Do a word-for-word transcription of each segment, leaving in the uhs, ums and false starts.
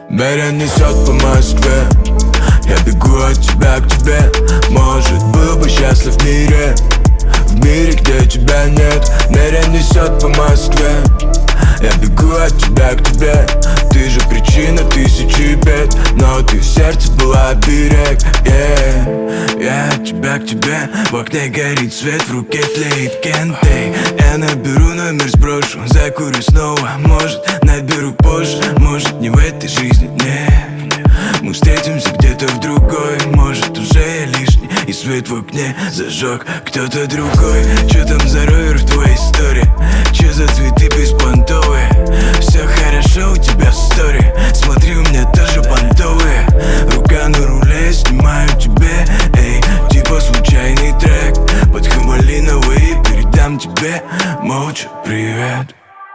Меня несет по Москве, я бегу от тебя к тебе. Может, был бы счастлив в мире, в мире, где тебя нет. Меня несет по Москве, я бегу от тебя к тебе. Ты же причина тысячи бед, но ты в сердце была берег, yeah. Я от тебя к тебе, в окне горит свет, в руке тлеет кентэй. Я наберу номер, сброшу, закурю снова. Может, наберу позже, может, не в этой жизни, нет. Мы встретимся где-то в другой, может, уже я лишний, и свет в окне зажег кто-то другой. Чё там за ровер в твоей истории? Чё за цветы беспонтовые? Все хорошо у тебя в стори, смотри, у меня тоже понтовые. Рука на руле, снимаю тебе, эй, типа случайный трек. Под хамалиновый передам тебе молча привет.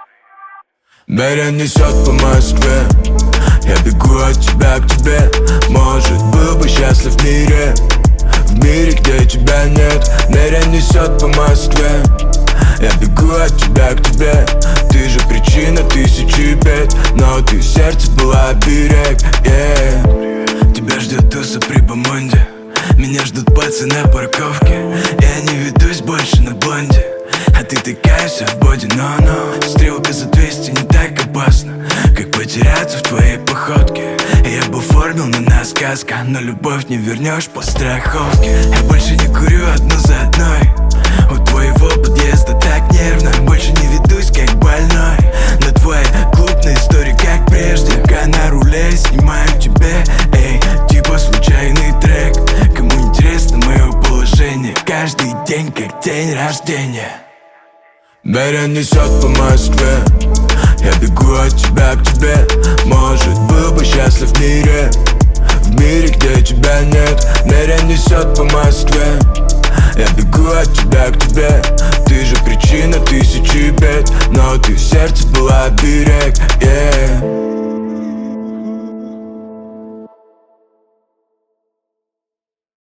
Меня несет по Москве, я бегу от тебя к тебе. Может, был бы счастлив в мире, в мире, где тебя нет. Меня несет по Москве, я бегу от тебя к тебе. Ты же причина тысячи бед, но ты в сердце была берег, yeah. Тебя ждет туса при Бомонде, меня ждут пацы на парковке. Я не ведусь больше на блонде, а ты такая вся в боди, но-но. Стрелка за двести не так опасно, как потеряться в твоей походке. Я бы оформил на нас сказка, но любовь не вернешь по страховке. Я больше не курю одну за одной, у твоего подъезда так нервно. Больше не ведусь как больной на твои клубные истории, как прежде. Рука на руле, снимаю тебе, эй, типа случайный трек. Кому интересно мое положение, каждый день как день рождения. Меня несет по Москве, я бегу от тебя к тебе. Может, был бы счастлив в мире, в мире, где тебя нет. Меня несет по Москве, я бегу от тебя к тебе. Ты же причина тысячи бед, но ты в сердце была берег, yeah.